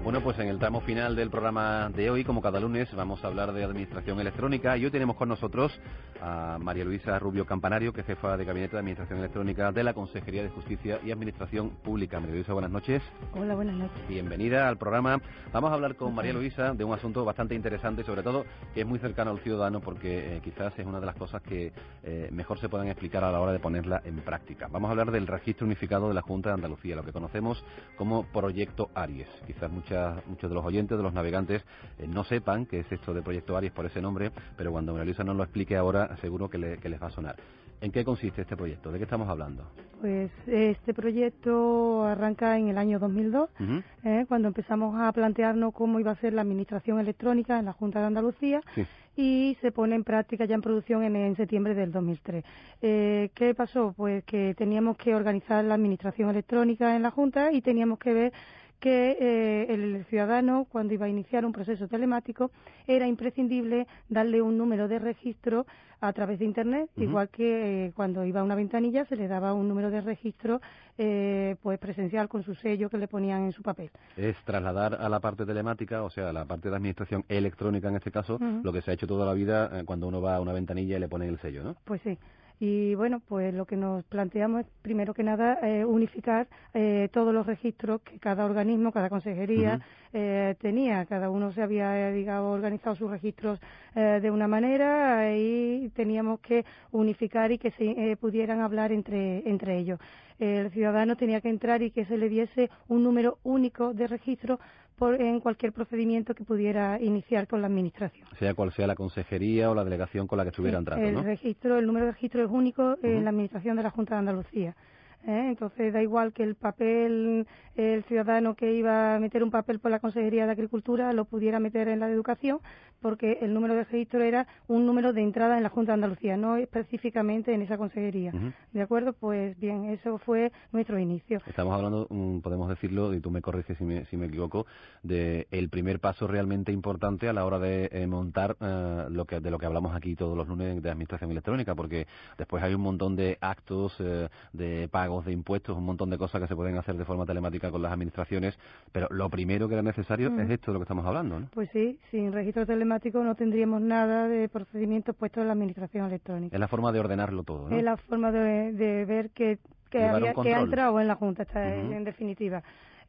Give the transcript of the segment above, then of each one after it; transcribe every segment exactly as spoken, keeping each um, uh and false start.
Bueno, pues en el tramo final del programa de hoy, como cada lunes, vamos a hablar de administración electrónica y hoy tenemos con nosotros a María Luisa Rubio Campanario, que es jefa de Gabinete de Administración Electrónica de la Consejería de Justicia y Administración Pública. María Luisa, buenas noches. Hola, buenas noches. Bienvenida al programa. Vamos a hablar con María Luisa de un asunto bastante interesante y sobre todo que es muy cercano al ciudadano porque eh, quizás es una de las cosas que eh, mejor se puedan explicar a la hora de ponerla en práctica. Vamos a hablar del registro unificado de la Junta de Andalucía, lo que conocemos como Proyecto Aries. Quizás muchas, muchos de los oyentes, de los navegantes, eh, no sepan qué es esto de Proyecto Aries por ese nombre, pero cuando María Luisa nos lo explique ahora, seguro que, le, que les va a sonar. ¿En qué consiste este proyecto? ¿De qué estamos hablando? Pues este proyecto arranca en el año dos mil dos, uh-huh. eh, cuando empezamos a plantearnos cómo iba a ser la administración electrónica en la Junta de Andalucía. Sí. Y se pone en práctica ya en producción en, en septiembre del dos mil tres. Eh, ¿Qué pasó? Pues que teníamos que organizar la administración electrónica en la Junta y teníamos que ver que eh, el ciudadano, cuando iba a iniciar un proceso telemático, era imprescindible darle un número de registro a través de Internet, uh-huh. igual que eh, cuando iba a una ventanilla se le daba un número de registro eh, pues presencial con su sello que le ponían en su papel. Es trasladar a la parte telemática, o sea, a la parte de administración electrónica en este caso, uh-huh. lo que se ha hecho toda la vida eh, cuando uno va a una ventanilla y le ponen el sello, ¿no? Pues sí. Y bueno, pues lo que nos planteamos es, primero que nada, eh, unificar eh, todos los registros que cada organismo, cada consejería uh-huh. eh, tenía. Cada uno se había, digamos, organizado sus registros eh, de una manera y teníamos que unificar y que se eh, pudieran hablar entre, entre ellos. El ciudadano tenía que entrar y que se le diese un número único de registro por, en cualquier procedimiento que pudiera iniciar con la administración. Sea cual sea la consejería o la delegación con la que estuviera sí, entrando, el ¿no? registro, el número de registro es único uh-huh. en la administración de la Junta de Andalucía. ¿Eh? Entonces da igual que el papel, el ciudadano que iba a meter un papel por la Consejería de Agricultura lo pudiera meter en la de Educación, porque el número de registro era un número de entrada en la Junta de Andalucía, no específicamente en esa consejería. Uh-huh. ¿De acuerdo? Pues bien, eso fue nuestro inicio. Estamos hablando, um, podemos decirlo, y tú me corriges si me, si me equivoco, de el primer paso realmente importante a la hora de eh, montar uh, lo que de lo que hablamos aquí todos los lunes de administración electrónica, porque después hay un montón de actos eh, de pagos de impuestos, un montón de cosas que se pueden hacer de forma telemática con las administraciones, pero lo primero que era necesario uh-huh. es esto de lo que estamos hablando, ¿no? Pues sí, sin registro telemático no tendríamos nada de procedimientos puestos en la administración electrónica. Es la forma de ordenarlo todo, ¿no? Es la forma de, de ver que, que, había, que ha entrado en la Junta, está uh-huh. en definitiva.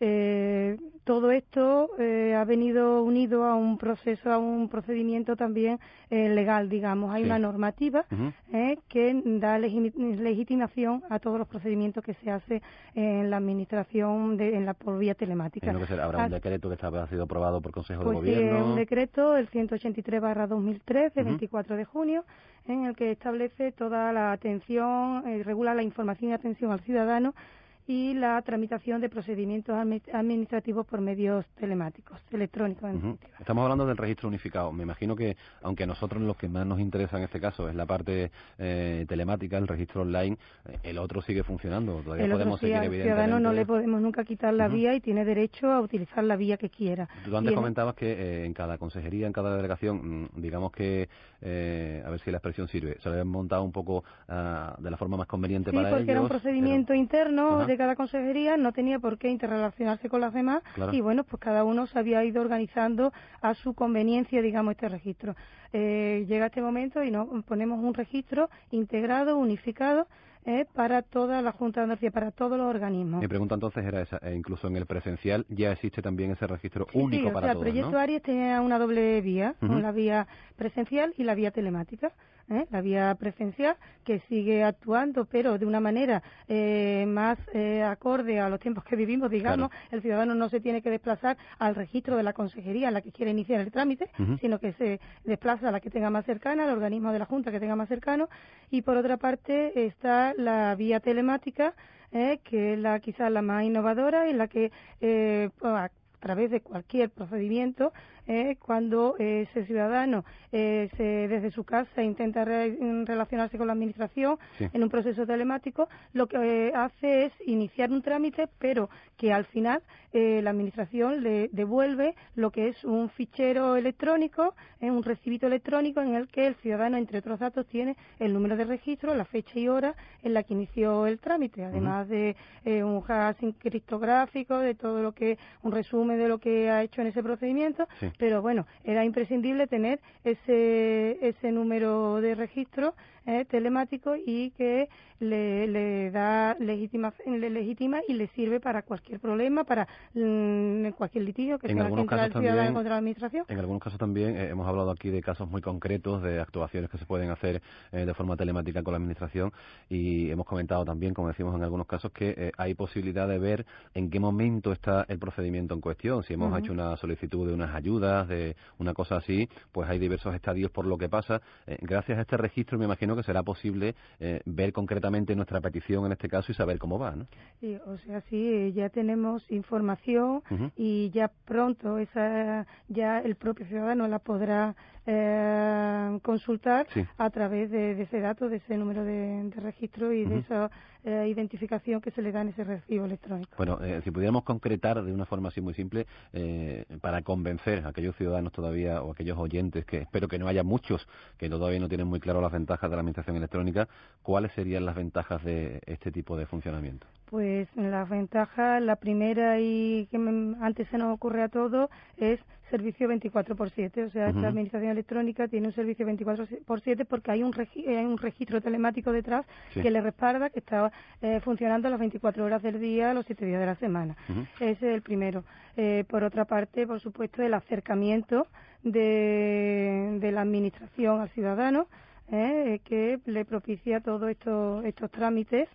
Eh, todo esto eh, ha venido unido a un proceso, a un procedimiento también eh, legal, digamos. Hay sí. una normativa uh-huh. eh, que da legi- legitimación a todos los procedimientos que se hace en la administración de, en la por vía telemática. Que ser, habrá un decreto que está, ha sido aprobado por Consejo pues de Gobierno. Sí, un decreto, el ciento ochenta y tres barra dos mil tres, de uh-huh. veinticuatro de junio, en el que establece toda la atención, eh, regula la información y atención al ciudadano y la tramitación de procedimientos administrativos por medios telemáticos, electrónicos en definitiva. Uh-huh. Estamos hablando del registro unificado. Me imagino que, aunque a nosotros lo que más nos interesa en este caso es la parte eh, telemática, el registro online, eh, el otro sigue funcionando. Todavía el podemos otro sí, seguir, al evidentemente. ciudadano no le podemos nunca quitar la uh-huh. vía y tiene derecho a utilizar la vía que quiera. Tú antes comentabas que eh, en cada consejería, en cada delegación, mmm, digamos que, eh, a ver si la expresión sirve, se lo habían montado un poco uh, de la forma más conveniente sí, para ellos. Sí, porque era un procedimiento era... interno uh-huh. de cada consejería, no tenía por qué interrelacionarse con las demás claro. y bueno, pues cada uno se había ido organizando a su conveniencia, digamos, este registro. Eh, llega este momento y nos ponemos un registro integrado, unificado, eh, para toda la Junta de Andalucía, para todos los organismos. Mi pregunta entonces era esa, eh, incluso en el presencial ya existe también ese registro sí, único sí, o para sea, todos, el proyecto ¿no? Aries tenía una doble vía, uh-huh. la vía presencial y la vía telemática. ¿eh? La vía presencial que sigue actuando, pero de una manera eh, más eh, acorde a los tiempos que vivimos, digamos, claro. El ciudadano no se tiene que desplazar al registro de la consejería en la que quiere iniciar el trámite, uh-huh. sino que se desplaza a la que tenga más cercana, al organismo de la Junta que tenga más cercano, y por otra parte está la vía telemática, eh, que es la quizás la más innovadora y la que eh, a través de cualquier procedimiento eh, cuando eh, ese ciudadano eh, se, desde su casa intenta re, relacionarse con la Administración sí. en un proceso telemático, lo que eh, hace es iniciar un trámite, pero que al final eh, la Administración le devuelve lo que es un fichero electrónico, eh, un recibito electrónico en el que el ciudadano, entre otros datos, tiene el número de registro, la fecha y hora en la que inició el trámite, además uh-huh. de eh, un hash criptográfico, de todo lo que, un resumen de lo que ha hecho en ese procedimiento, sí. pero bueno, era imprescindible tener ese, ese número de registro eh, telemático y que le, le da legitima, le legitima y le sirve para cualquier problema, para mm, cualquier litigio que en tenga que entrar el ciudadano también, contra la Administración. En algunos casos también eh, hemos hablado aquí de casos muy concretos, de actuaciones que se pueden hacer eh, de forma telemática con la Administración y hemos comentado también, como decimos en algunos casos, que eh, hay posibilidad de ver en qué momento está el procedimiento en cuestión. Si hemos uh-huh. hecho una solicitud de unas ayudas, de una cosa así, pues hay diversos estadios por lo que pasa. Eh, gracias a este registro me imagino que será posible eh, ver concretamente nuestra petición en este caso y saber cómo va, ¿no? Sí, o sea, sí, ya tenemos información uh-huh. y ya pronto esa ya el propio ciudadano la podrá eh, consultar sí. a través de, de ese dato, de ese número de, de registro y uh-huh. de esa eh, identificación que se le da en ese recibo electrónico. Bueno, eh, si pudiéramos concretar de una forma así muy simple, eh, para convencer a aquellos ciudadanos todavía o aquellos oyentes, que espero que no haya muchos que todavía no tienen muy claro las ventajas de la Administración electrónica, ¿cuáles serían las ventajas de este tipo de funcionamiento? Pues las ventajas, la primera y que me, antes se nos ocurre a todos es servicio veinticuatro por siete, o sea, uh-huh. esta Administración electrónica tiene un servicio veinticuatro por siete porque hay un, regi- hay un registro telemático detrás sí. que le respalda, que está eh, funcionando las veinticuatro horas del día, los siete días de la semana. Uh-huh. Ese es el primero. Eh, por otra parte, por supuesto, el acercamiento de, de la Administración al ciudadano, eh, que le propicia todos estos, estos trámites.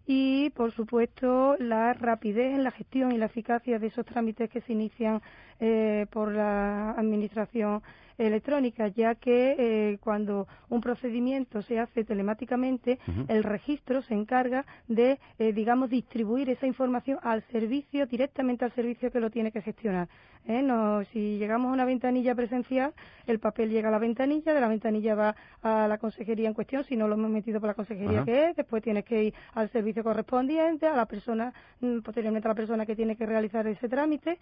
Y, por supuesto, la rapidez en la gestión y la eficacia de esos trámites que se inician eh, por la Administración electrónica, ya que eh, cuando un procedimiento se hace telemáticamente, uh-huh. el registro se encarga de, eh, digamos, distribuir esa información al servicio, directamente al servicio que lo tiene que gestionar. ¿eh? No, si llegamos a una ventanilla presencial, el papel llega a la ventanilla, de la ventanilla va a la consejería en cuestión, si no lo hemos metido por la consejería uh-huh. que es, después tienes que ir al servicio correspondiente, a la persona, posteriormente a la persona que tiene que realizar ese trámite.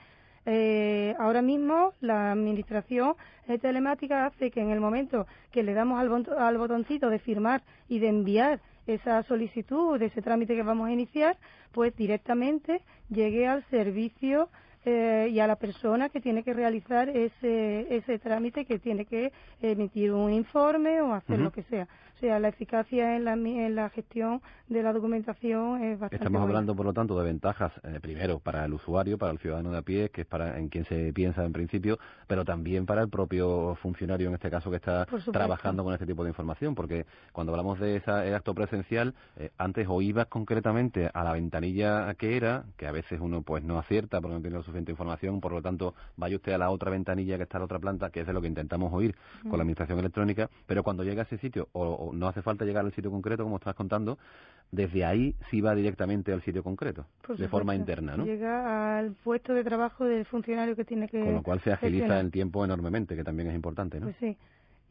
Eh, ahora mismo la Administración eh, telemática hace que en el momento que le damos al, bot- al botoncito de firmar y de enviar esa solicitud de ese trámite que vamos a iniciar, pues directamente llegue al servicio eh, y a la persona que tiene que realizar ese, ese trámite, que tiene que emitir un informe o hacer uh-huh. lo que sea. O sea, la eficacia en la, en la gestión de la documentación es bastante Estamos buena. hablando, por lo tanto, de ventajas, eh, primero, para el usuario, para el ciudadano de a pie, que es para en quien se piensa en principio, pero también para el propio funcionario, en este caso, que está trabajando con este tipo de información, porque cuando hablamos de ese acto presencial, eh, antes o ibas concretamente a la ventanilla que era, que a veces uno pues no acierta porque no tiene la suficiente información, por lo tanto, vaya usted a la otra ventanilla que está en la otra planta, que es de lo que intentamos oír uh-huh. con la Administración electrónica, pero cuando llega a ese sitio, o, o no hace falta llegar al sitio concreto, como estás contando, desde ahí sí va directamente al sitio concreto, de forma interna, ¿no? Llega al puesto de trabajo del funcionario que tiene que... Con lo cual se agiliza gestionar. El tiempo enormemente, que también es importante, ¿no? Pues sí.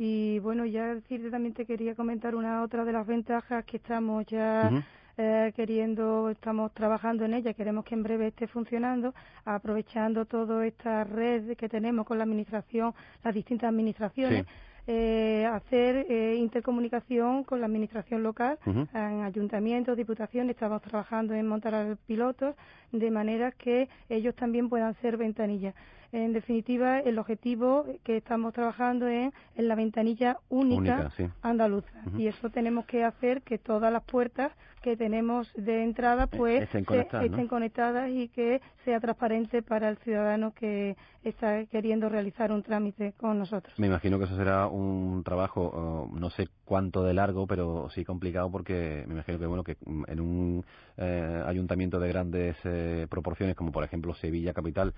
Y bueno, ya decirte, también te quería comentar una otra de las ventajas que estamos ya... Uh-huh. Eh, queriendo, estamos trabajando en ella, queremos que en breve esté funcionando, aprovechando toda esta red que tenemos con la Administración, las distintas administraciones. Sí. Eh, hacer eh, intercomunicación con la administración local, uh-huh. en ayuntamientos, diputaciones. Estamos trabajando en montar pilotos de manera que ellos también puedan ser ventanillas. En definitiva, el objetivo que estamos trabajando es en la ventanilla única, única sí. andaluza. Uh-huh. Y eso tenemos que hacer que todas las puertas que tenemos de entrada pues estén conectadas, se, estén ¿no? conectadas y que sea transparente para el ciudadano que está queriendo realizar un trámite con nosotros. Me imagino que eso será un trabajo, uh, no sé cuánto de largo, pero sí complicado, porque me imagino que bueno que en un eh, ayuntamiento de grandes eh, proporciones, como por ejemplo Sevilla capital,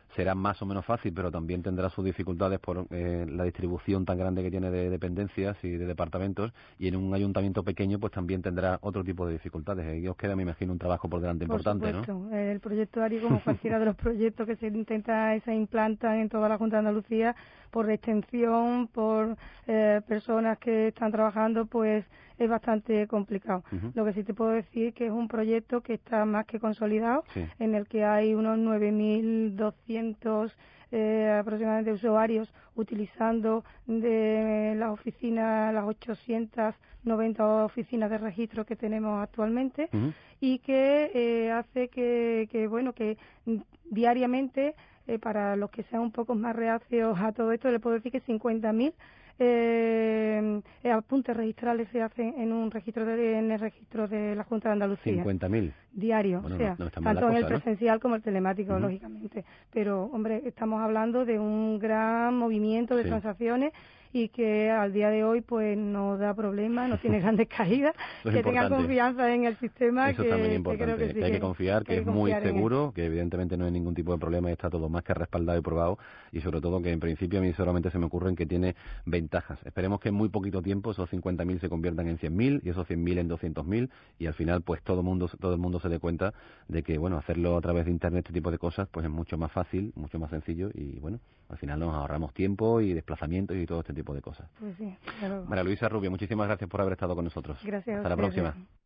será más o menos fácil, pero también tendrá sus dificultades por eh, la distribución tan grande que tiene de dependencias y de departamentos, y en un ayuntamiento pequeño pues también tendrá otro tipo de dificultades. Ahí os queda, me imagino, un trabajo por delante por importante, supuesto. ¿no? El proyecto ARI, como cualquiera de los proyectos que se intenta y se implantan en toda la Junta de Andalucía, por extensión, por eh, personas que están trabajando, pues es bastante complicado. Uh-huh. Lo que sí te puedo decir que es un proyecto que está más que consolidado, sí. en el que hay unos nueve mil doscientos eh, aproximadamente usuarios utilizando de las oficinas, las ochocientas noventa oficinas de registro que tenemos actualmente, uh-huh. y que eh, hace que, que, bueno, que diariamente, eh, para los que sean un poco más reacios a todo esto, le puedo decir que cincuenta mil Eh, eh, apuntes registrales se hacen en un registro de, en el registro de la Junta de Andalucía. cincuenta mil Diario, bueno, o sea, no, no tanto cosa, en el ¿no? presencial como el telemático, uh-huh. lógicamente. Pero, hombre, estamos hablando de un gran movimiento de sí. transacciones y que al día de hoy pues no da problema, no tiene grandes caídas, que tengan confianza en el sistema. Eso que, también es importante, que, creo que, sí, que hay que confiar, que, que, que es muy seguro, que evidentemente no hay ningún tipo de problema y está todo más que respaldado y probado, y sobre todo que en principio a mí solamente se me ocurren que tiene ventajas. Esperemos que en muy poquito tiempo esos cincuenta mil se conviertan en cien mil y esos cien mil en doscientos mil, y al final pues todo mundo todo el mundo se dé cuenta de que bueno, hacerlo a través de internet, este tipo de cosas, pues es mucho más fácil, mucho más sencillo, y bueno, al final nos ahorramos tiempo y desplazamientos y todo este tipo de cosas. Pues sí, claro. María Luisa Rubio, muchísimas gracias por haber estado con nosotros. Gracias. Hasta la próxima.